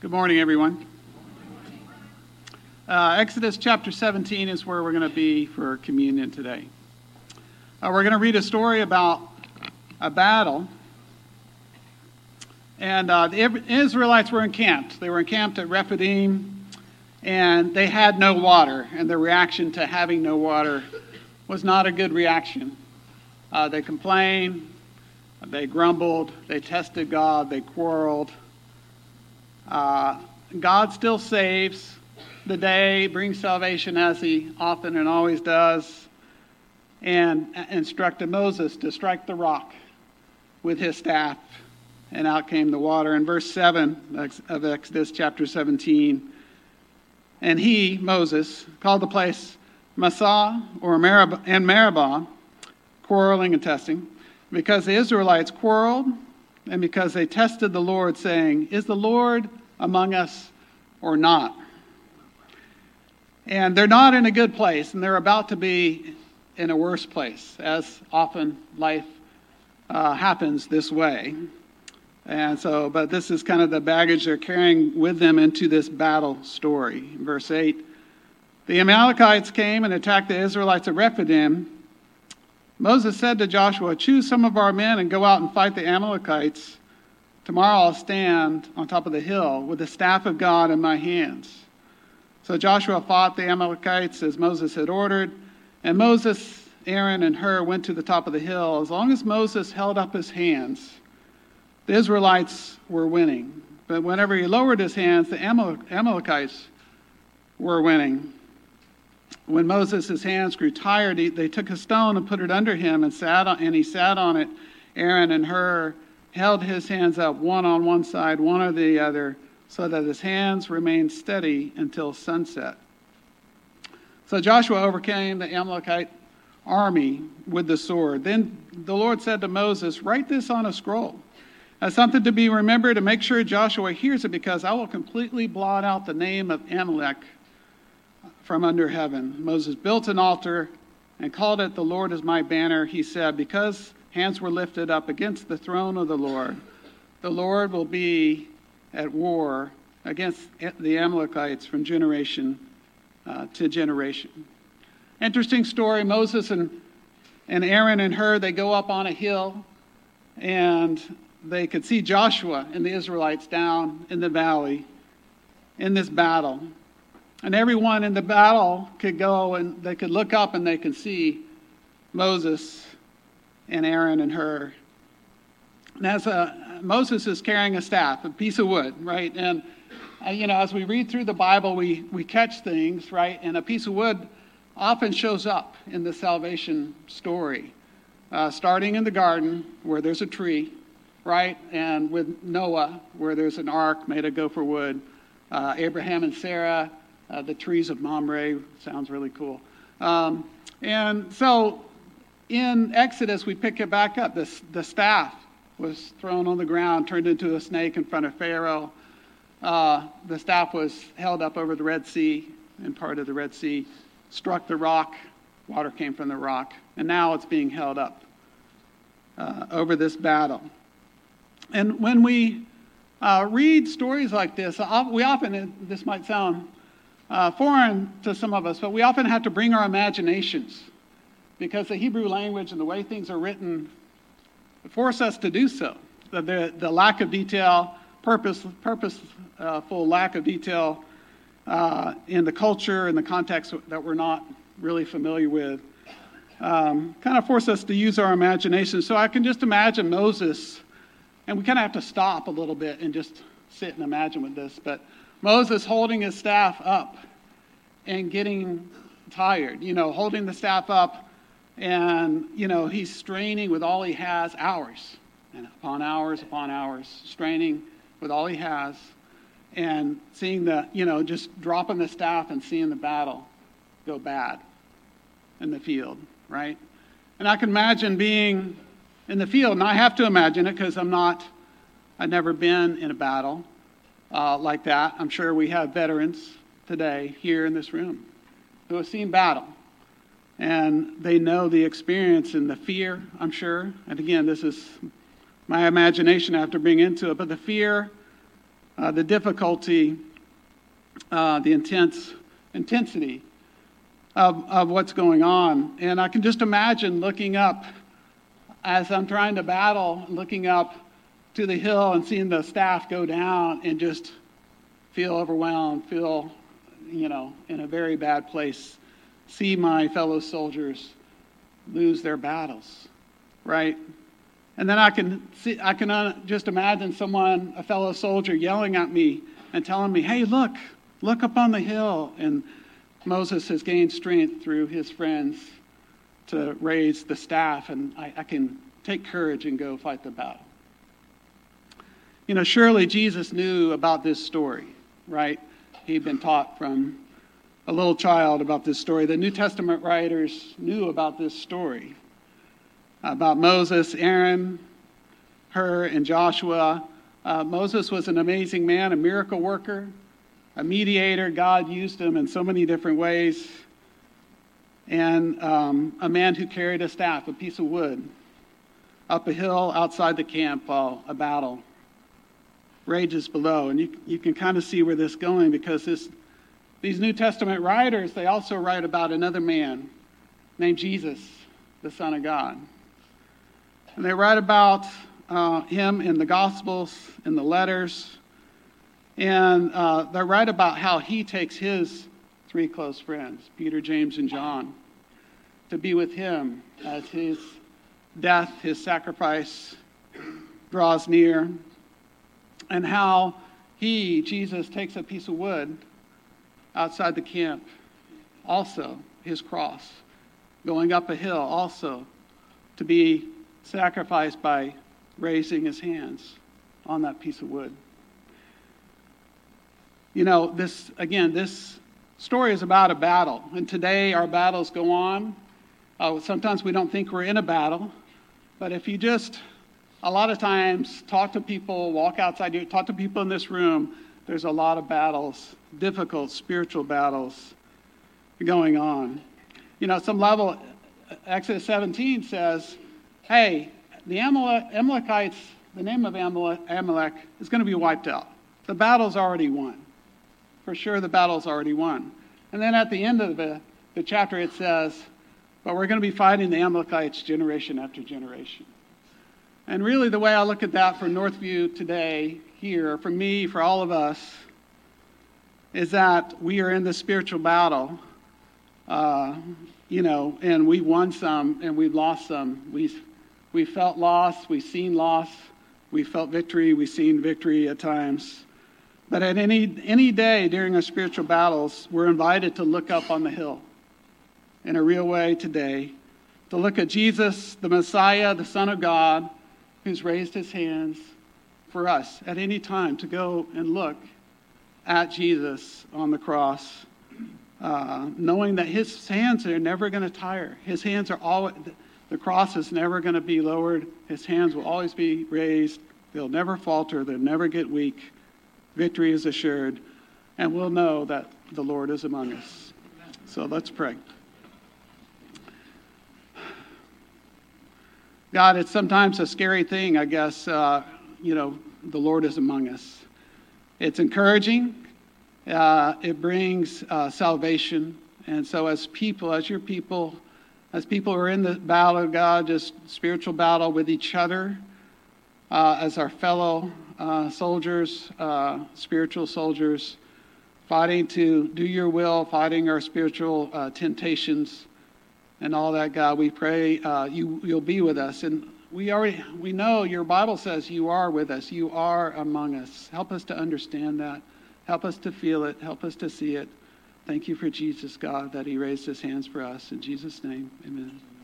Good morning, everyone. Exodus chapter 17 is where we're going to be for communion today. We're going to read a story about a battle. And the Israelites were encamped. They were encamped at Rephidim, and they had no water. And their reaction to having no water was not a good reaction. They complained, they grumbled, they tested God, they quarreled. God still saves the day, brings salvation as he often and always does, and instructed Moses to strike the rock with his staff, and out came the water. In verse 7 of Exodus chapter 17, and he, Moses, called the place Massah or Meribah, quarreling and testing, because the Israelites quarreled and because they tested the Lord, saying, "Is the Lord among us or not?" And they're not in a good place, and they're about to be in a worse place, as often life happens this way. And so, but this is kind of the baggage they're carrying with them into this battle story. Verse 8, the Amalekites came and attacked the Israelites at Rephidim. Moses said to Joshua, "Choose some of our men and go out and fight the Amalekites. Tomorrow I'll stand on top of the hill with the staff of God in my hands." So Joshua fought the Amalekites as Moses had ordered, and Moses, Aaron, and Hur went to the top of the hill. As long as Moses held up his hands, the Israelites were winning. But whenever he lowered his hands, the Amalekites were winning. When Moses' hands grew tired, they took a stone and put it under him and he sat on it. Aaron and Hur held his hands up, one on one side, one on the other, so that his hands remained steady until sunset. So Joshua overcame the Amalekite army with the sword. Then the Lord said to Moses, "Write this on a scroll as something to be remembered, and make sure Joshua hears it, because I will completely blot out the name of Amalek from under heaven." Moses built an altar and called it "The Lord is my banner." He said, because hands were lifted up against the throne of the Lord will be at war against the Amalekites from generation to generation. Interesting story. Moses and Aaron and Hur, they go up on a hill, and they could see Joshua and the Israelites down in the valley in this battle. And everyone in the battle could go and they could look up and they could see Moses and Aaron and Hur. And as Moses is carrying a staff, a piece of wood, right? And as we read through the Bible, we catch things, right? And a piece of wood often shows up in the salvation story, starting in the garden where there's a tree, right? And with Noah, where there's an ark made of gopher wood. Abraham and Sarah, the trees of Mamre, sounds really cool. And so in Exodus, we pick it back up. The staff was thrown on the ground, turned into a snake in front of Pharaoh. The staff was held up over the Red Sea, and part of the Red Sea struck the rock. Water came from the rock. And now it's being held up over this battle. And when we read stories like this, we often, this might sound foreign to some of us, but we often have to bring our imaginations, because the Hebrew language and the way things are written force us to do so. The lack of detail, purposeful lack of detail in the culture and the context that we're not really familiar with, kind of force us to use our imagination. So I can just imagine Moses, and we kind of have to stop a little bit and just sit and imagine with this, but Moses holding his staff up and getting tired, holding the staff up, and, he's straining with all he has, hours and upon hours, straining with all he has, and seeing just dropping the staff and seeing the battle go bad in the field, right? And I can imagine being in the field, and I have to imagine it because I've never been in a battle like that. I'm sure we have veterans today here in this room who have seen battle. And they know the experience and the fear, I'm sure. And again, this is my imagination I have to bring into it. But the fear the difficulty, the intensity of what's going on. And I can just imagine looking up as I'm trying to battle, looking up to the hill and seeing the staff go down and just feel overwhelmed, feel, in a very bad place, see my fellow soldiers lose their battles, right? And then I can just imagine a fellow soldier yelling at me and telling me, hey, look up on the hill. And Moses has gained strength through his friends to raise the staff, and I can take courage and go fight the battle. Surely Jesus knew about this story, right? He'd been taught from a little child about this story. The New Testament writers knew about this story, about Moses, Aaron, Hur, and Joshua. Moses was an amazing man, a miracle worker, a mediator. God used him in so many different ways. And a man who carried a staff, a piece of wood, up a hill outside the camp while a battle rages below. And you can kind of see where this is going, because these New Testament writers, they also write about another man named Jesus, the Son of God. And they write about him in the Gospels, in the letters. And they write about how he takes his three close friends, Peter, James, and John, to be with him as his death, his sacrifice, draws near. And how Jesus, takes a piece of wood outside the camp, also his cross, going up a hill, also to be sacrificed by raising his hands on that piece of wood. This story is about a battle, and today our battles go on. Sometimes we don't think we're in a battle, but if you just, a lot of times, talk to people, walk outside here, talk to people in this room, there's a lot of battles, difficult spiritual battles going on. At some level, Exodus 17 says, hey, the Amalekites, the name of Amalek is going to be wiped out. The battle's already won. For sure, the battle's already won. And then at the end of the chapter, it says, but we're going to be fighting the Amalekites generation after generation. And really, the way I look at that for Northview today, here, for me, for all of us, is that we are in the spiritual battle, and we won some and we've lost some. We felt loss, we've seen loss, we felt victory, we've seen victory at times. But at any day during our spiritual battles, we're invited to look up on the hill in a real way today, to look at Jesus, the Messiah, the Son of God, who's raised his hands for us at any time, to go and look at Jesus on the cross, knowing that his hands are never going to tire. His hands are always, the cross is never going to be lowered. His hands will always be raised. They'll never falter. They'll never get weak. Victory is assured. And we'll know that the Lord is among us. So let's pray. God, it's sometimes a scary thing, I guess, the Lord is among us. It's encouraging. It brings salvation. And so as people who are in the battle of God, just spiritual battle with each other, as our fellow soldiers, spiritual soldiers, fighting to do your will, fighting our spiritual temptations and all that, God, we pray you'll be with us. And we know your Bible says you are with us. You are among us. Help us to understand that. Help us to feel it. Help us to see it. Thank you for Jesus, God, that he raised his hands for us. In Jesus' name, amen.